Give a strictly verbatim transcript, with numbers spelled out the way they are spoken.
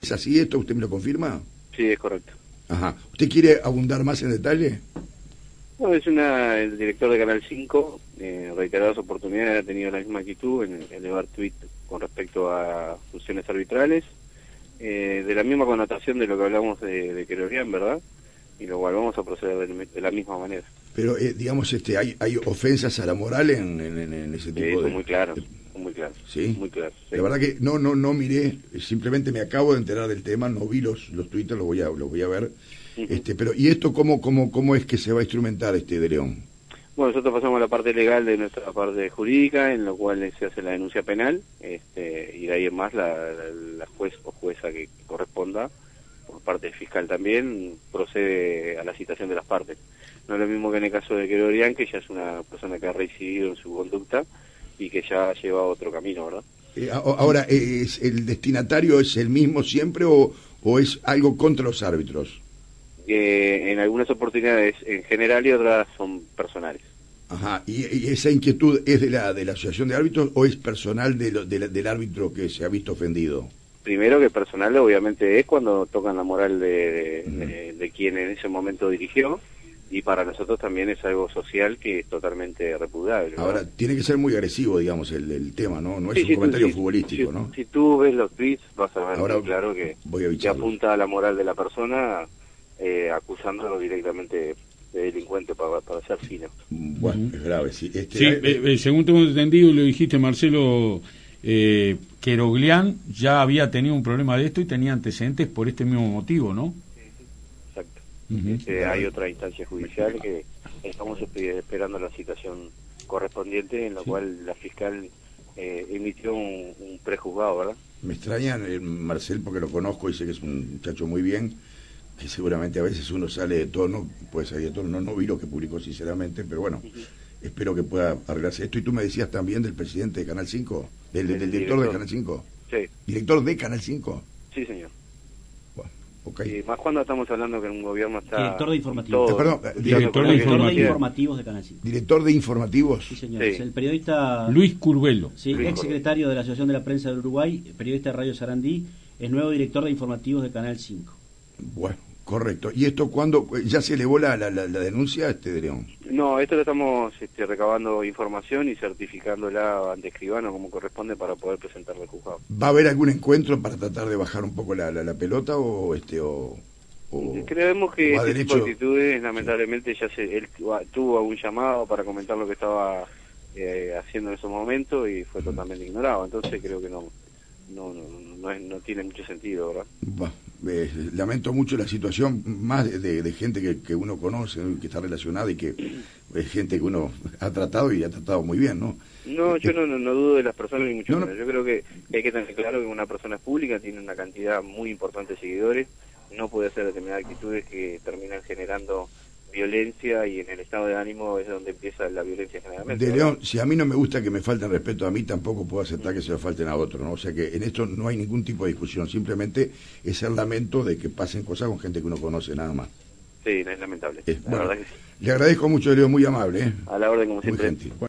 ¿Es así esto? ¿Usted me lo confirma? Sí, es correcto. Ajá. ¿Usted quiere abundar más en detalle? No, es una, el director de Canal cinco, eh, reiteradas oportunidades ha tenido la misma actitud en elevar tweet con respecto a funciones arbitrales, eh, de la misma connotación de lo que hablamos de, de Querorian, ¿verdad? Y lo cual vamos a proceder de, de la misma manera. Pero, eh, digamos, este, hay, hay ofensas a la moral en, en, en ese tipo Sí, eso de... muy claro, muy claro. ¿Sí? Muy claro. Sí. La verdad que no, no, no miré, simplemente me acabo de enterar del tema, no vi los, los twitters, los voy a, los voy a ver. Uh-huh. Este, pero, ¿y esto cómo, cómo, cómo es que se va a instrumentar, este, de León? Bueno, nosotros pasamos a la parte legal de nuestra parte jurídica, en lo cual se hace la denuncia penal, este, y de ahí en más la, la, la juez o jueza que corresponda, por parte fiscal también, procede a la citación de las partes. No es lo mismo que en el caso de Querorian, que ya es una persona que ha reincidido en su conducta y que ya lleva otro camino, ¿verdad? Eh, ahora, ¿es, ¿el destinatario es el mismo siempre o, o es algo contra los árbitros? Eh, en algunas oportunidades en general y otras son personales. Ajá, ¿y, y esa inquietud es de la de la asociación de árbitros o es personal de lo, de la, del árbitro que se ha visto ofendido? Primero que personal obviamente es cuando tocan la moral de, de, uh-huh. de, de quien en ese momento dirigió, y para nosotros también es algo social que es totalmente repudiable, ¿no? Ahora, tiene que ser muy agresivo, digamos, el, el tema, ¿no? No es sí, un sí, comentario sí, futbolístico, sí, ¿no? Si tú ves los tweets vas a ver ahora muy claro que, que apunta a la moral de la persona, eh, acusándolo directamente de delincuente para, para ser fino. Bueno, uh-huh. es grave, sí. Este, sí, eh, eh, según tengo entendido, lo dijiste, Marcelo, eh, Querorian ya había tenido un problema de esto y tenía antecedentes por este mismo motivo, ¿no? Sí, sí, exacto. Uh-huh. Este, hay otra instancia judicial que estamos esperando la citación correspondiente, en la sí. cual la fiscal eh, emitió un, un prejuzgado, ¿verdad? Me extraña, eh, Marcel, porque lo conozco y sé que es un muchacho muy bien, que seguramente a veces uno sale de tono, puede salir de tono, no, no vi lo que publicó sinceramente, pero bueno, uh-huh. espero que pueda arreglarse esto. Y tú me decías también del presidente de Canal cinco, del, del, del director, director de Canal cinco. Sí. ¿Director de Canal cinco? Sí, señor. Bueno, okay. Y más cuando estamos hablando que un gobierno está... Director de informativos. Todo, Perdón, director, director, de, director de informativos de Canal cinco. ¿Director de informativos? Sí, señor. Sí. Es el periodista... Luis Curvelo. Sí, Luis ex secretario de la Asociación de la Prensa del Uruguay, periodista de Radio Sarandí, es nuevo director de informativos de Canal cinco. Bueno. Correcto. ¿Y esto cuándo? ¿Ya se elevó la, la, la, la denuncia, este de León? No, esto lo estamos este, recabando información y certificándola ante escribano como corresponde para poder presentarla al juzgado. ¿Va a haber algún encuentro para tratar de bajar un poco la, la, la pelota o este o, o creemos que o este derecho... tipo de actitudes lamentablemente ya se él tuvo un llamado para comentar lo que estaba eh, haciendo en ese momento y fue totalmente ignorado, entonces creo que no no no no, es, no tiene mucho sentido, ¿verdad? Bah, eh, lamento mucho la situación, más de, de, de gente que, que uno conoce, ¿no? Que está relacionada y que es gente que uno ha tratado y ha tratado muy bien, ¿no? No, yo eh, no, no, no dudo de las personas ni mucho no, menos. No. Yo creo que hay que tener claro que una persona es pública, tiene una cantidad muy importante de seguidores, no puede hacer determinadas actitudes que terminan generando violencia, y en el estado de ánimo es donde empieza la violencia generalmente. De León, si a mí no me gusta que me falten respeto a mí, tampoco puedo aceptar que se lo falten a otro, ¿no? O sea que en esto no hay ningún tipo de discusión, simplemente es el lamento de que pasen cosas con gente que uno conoce, nada más. Sí, no es lamentable. Eh, la bueno, verdad que sí. Le agradezco mucho, de León, muy amable, ¿eh? A la orden, como siempre. Muy gentil. Bueno.